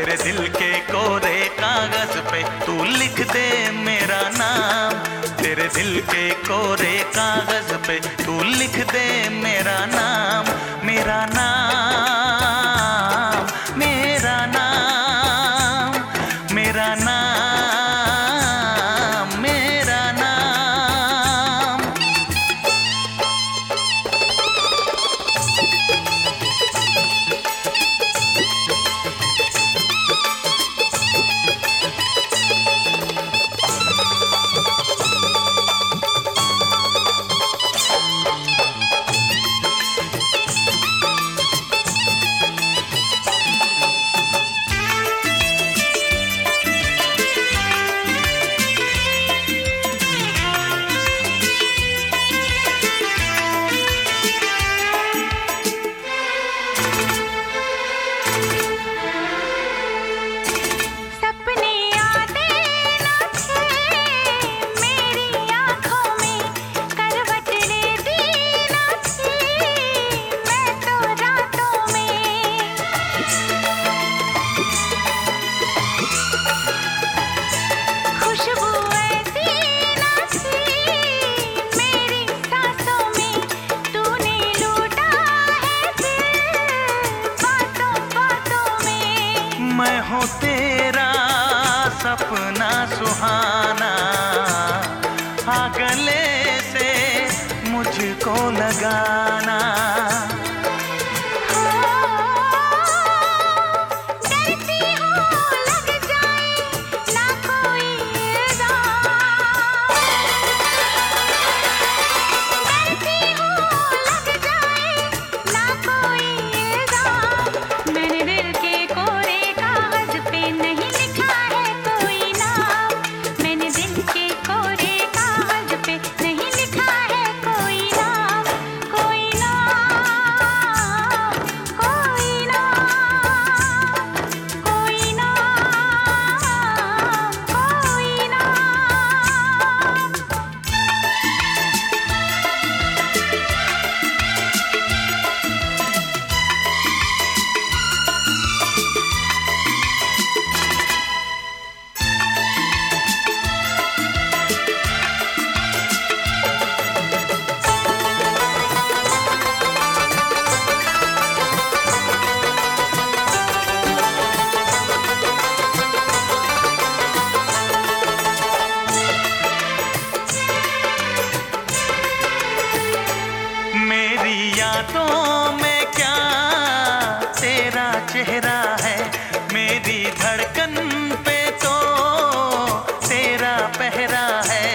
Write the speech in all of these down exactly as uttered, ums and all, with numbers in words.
तेरे दिल के कोरे कागज पे तू लिख दे मेरा नाम। तेरे दिल के कोरे कागज पे तू लिख दे मेरा नाम। मेरा नाम, मेरा नाम, मेरा नाम, मेरा नाम। मैं हूँ तेरा सपना सुहाना, आ गले से मुझको लगाना। यादों में क्या तेरा चेहरा है, मेरी धड़कन पे तो तेरा पहरा है।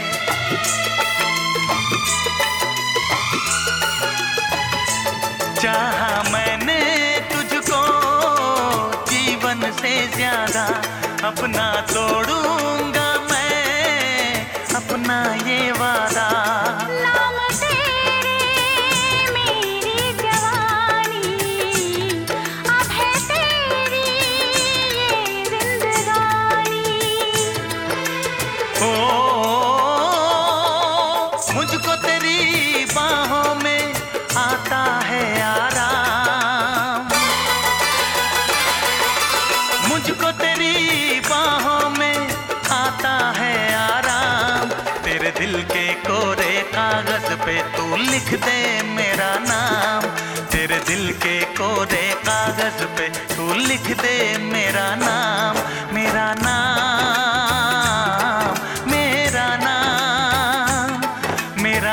चाहा मैंने तुझको जीवन से ज्यादा, अपना तोड़ूंगा मैं अपना ये वादा। मुझको तेरी बाहों में आता है आराम, मुझको तेरी बाहों में आता है आराम। तेरे दिल के कोरे कागज पे तू लिख दे मेरा नाम। तेरे दिल के कोरे कागज पे तू लिख दे मेरा नाम। मेरा नाम, मेरा नाम, मेरा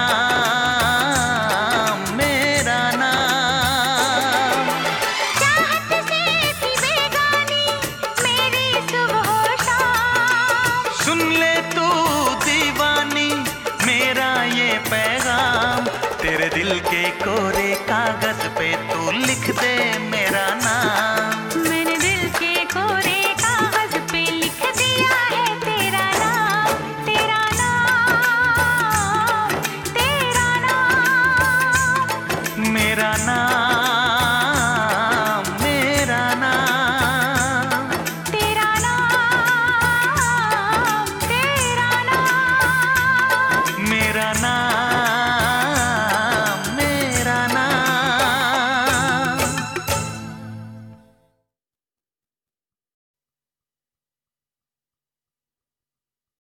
नाम, मेरा नाम। चाहत से थी बेगानी मेरी सुबह शाम, सुन ले तू दीवानी मेरा ये पैगाम। तेरे दिल के कोरे कागज पे तू लिख